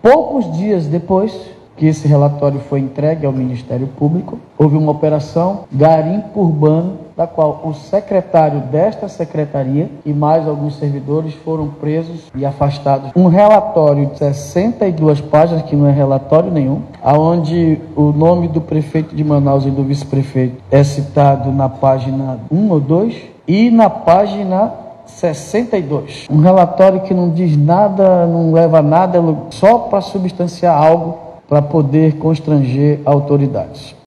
Poucos dias depois que esse relatório foi entregue ao Ministério Público, houve uma operação garimpo urbano, da qual o secretário desta secretaria e mais alguns servidores foram presos e afastados. Um relatório de 62 páginas, que não é relatório nenhum, onde o nome do prefeito de Manaus e do vice-prefeito é citado na página 1 ou 2 e na página 62. Um relatório que não diz nada, não leva a nada, só para substanciar algo para poder constranger autoridades.